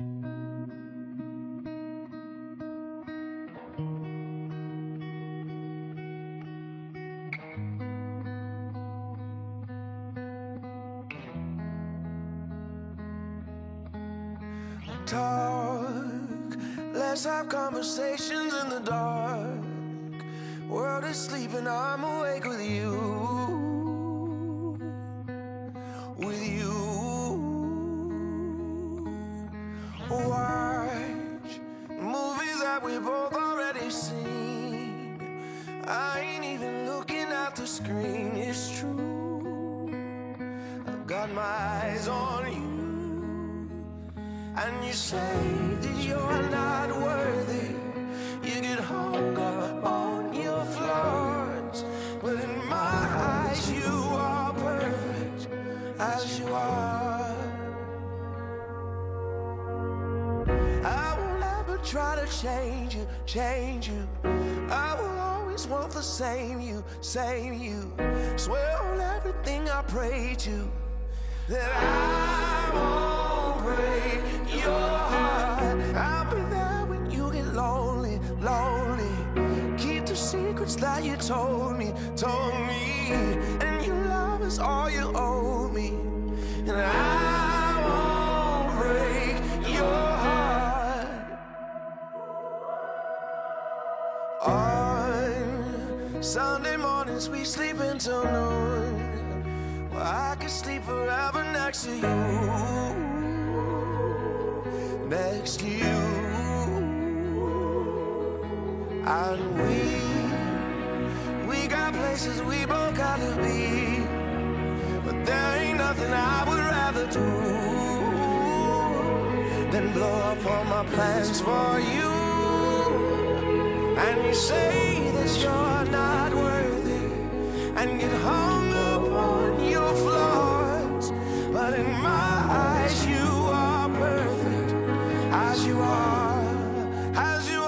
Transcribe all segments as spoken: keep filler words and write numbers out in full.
Talk, let's have conversations in the dark. World is sleeping, I'm awake with you. With you. Watch movies that we both already seen. I ain't even looking at the screen, it's true. I've got my eyes on you. And you say that you're not worthy. You get hung up on your flaws, but in my eyes you are perfect as you are. I won't ever try to change you, change you. I will always want the same you, same you. Swear on everything I pray to that I won't break your heart. I'll be there when you get lonely, lonely. Keep the secrets that you told me, told me. And your love is all you owe me. And I won't break your heart. On Sunday mornings we sleep until noon. Well, I could sleep forever next to you. Next to you. And we, we got places we both gotta be, but there ain't nothing I would rather do than blow up all my plans for you. And you say that you're not worthy and get hung up on your flaws, but in my eyes you are perfect as you are, as you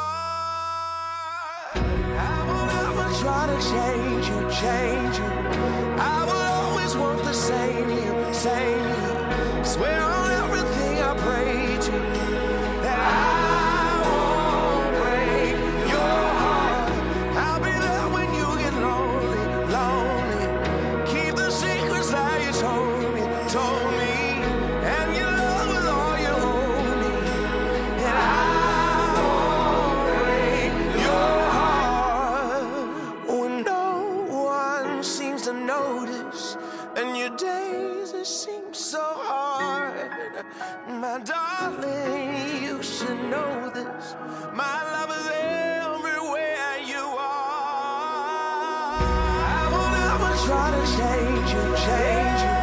are. I will never try to change you, change you. I will always want the same you, same you. Swear on everything I pray to that I won't break your heart. I'll be there when you get lonely, lonely. Keep the secrets that you told me, told me. And your love is all you owe me. And I won't break your heart. When no one seems to notice, and your days it seems so hard. My darling, you should know this. My love is everywhere you are. I will never try to change you, change you.